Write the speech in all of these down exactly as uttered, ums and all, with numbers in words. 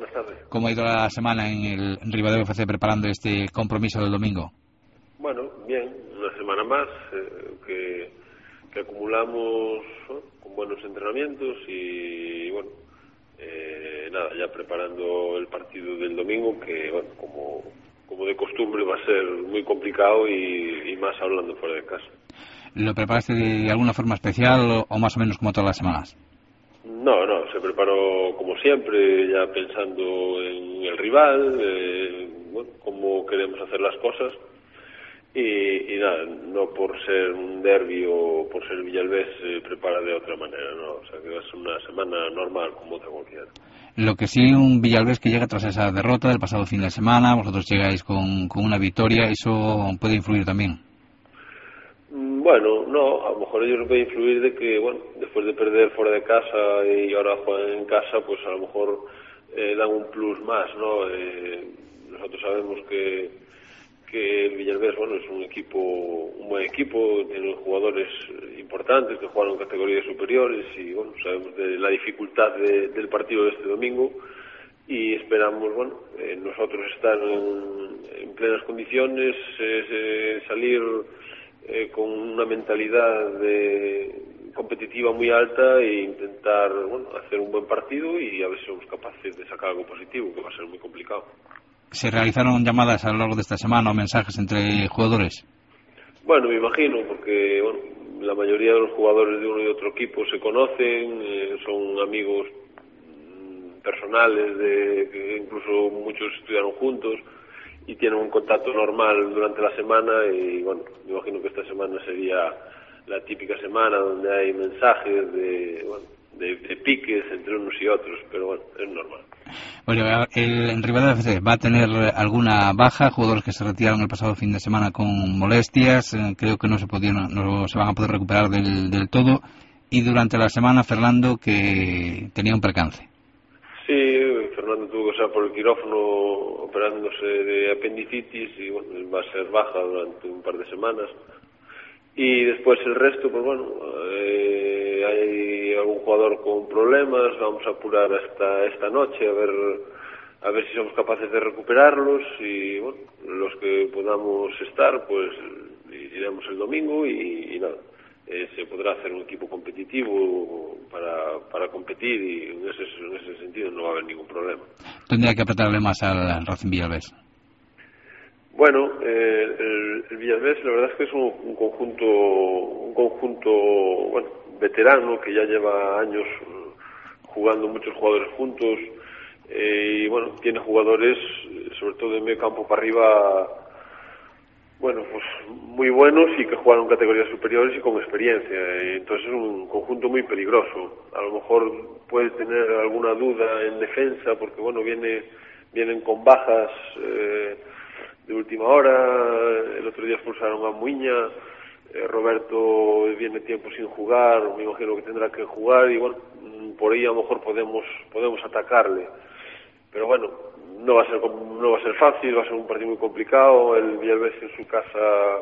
buenas tardes. ¿Cómo ha ido la semana en el Ribadeo F C preparando este compromiso del domingo? Bueno, bien, una semana más eh, que, que acumulamos, ¿no?, con buenos entrenamientos y bueno, eh, nada, ya preparando el partido del domingo, que bueno, como, como de costumbre va a ser muy complicado y, y más hablando fuera de casa. ¿Lo preparaste de alguna forma especial o, o más o menos como todas las semanas? No, no, se preparó como siempre, ya pensando en el rival, eh, bueno, cómo queremos hacer las cosas y, y nada, no por ser un derbi o por ser Villalbés se prepara de otra manera, no, o sea que va a ser una semana normal como otra cualquiera. Lo que sí, un Villalbés que llega tras esa derrota del pasado fin de semana, vosotros llegáis con, con una victoria, ¿eso puede influir también? Bueno, no, a lo mejor ellos pueden influir de que, bueno, después de perder fuera de casa y ahora juegan en casa, pues a lo mejor eh, dan un plus más, ¿no? Eh, nosotros sabemos que, que el Villalbés, bueno, es un equipo, un buen equipo, tiene jugadores importantes que juegan en categorías superiores y, bueno, sabemos de la dificultad de, del partido de este domingo y esperamos, bueno, eh, nosotros estar en, en plenas condiciones, eh, eh, salir Eh, con una mentalidad de, competitiva muy alta e intentar, bueno, hacer un buen partido y a ver si somos capaces de sacar algo positivo, que va a ser muy complicado. ¿Se realizaron llamadas a lo largo de esta semana o mensajes entre jugadores? Bueno, me imagino, porque bueno, la mayoría de los jugadores de uno y otro equipo se conocen, eh, son amigos personales, de que incluso muchos estudiaron juntos y tienen un contacto normal durante la semana y bueno, me imagino que esta semana sería la típica semana donde hay mensajes de, bueno, de, de piques entre unos y otros, pero bueno, es normal. Bueno, el Ribadeo F C va a tener alguna baja, jugadores que se retiraron el pasado fin de semana con molestias, eh, creo que no se podían, no se van a poder recuperar del, del todo, y durante la semana Fernando, que tenía un percance. Sí, Fernando tuvo que pasar por el quirófano operándose de apendicitis y bueno, va a ser baja durante un par de semanas. Y después el resto, pues bueno, eh, hay algún jugador con problemas, vamos a apurar hasta esta noche a ver a ver si somos capaces de recuperarlos y bueno, los que podamos estar, pues iremos el domingo y, y nada. Eh, se podrá hacer un equipo competitivo para, para competir y en ese, en ese sentido no va a haber ningún problema. Tendría que apretarle más al Racing Villalbés. Bueno, eh, el, el Villalbés la verdad es que es un, un conjunto un conjunto bueno, veterano que ya lleva años jugando muchos jugadores juntos eh, y bueno, tiene jugadores sobre todo de medio campo para arriba, bueno, pues muy buenos y que juegan en categorías superiores y con experiencia. Entonces es un conjunto muy peligroso. A lo mejor puede tener alguna duda en defensa porque, bueno, viene vienen con bajas eh, de última hora. El otro día expulsaron a Muiña. Eh, Roberto viene tiempo sin jugar. Me imagino que tendrá que jugar y, bueno, por ahí a lo mejor podemos podemos atacarle. Pero bueno, no va a ser no va a ser fácil, va a ser un partido muy complicado. El Villalbés en su casa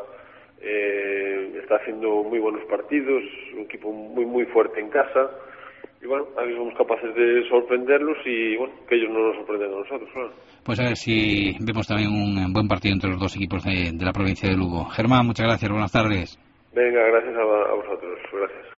eh, está haciendo muy buenos partidos, un equipo muy muy fuerte en casa y bueno, a ver si somos capaces de sorprenderlos y bueno, que ellos no nos sorprendan a nosotros, claro. Pues a ver si vemos también un buen partido entre los dos equipos de, de la provincia de Lugo. Germán, muchas gracias, buenas tardes. Venga, gracias a, a vosotros, gracias.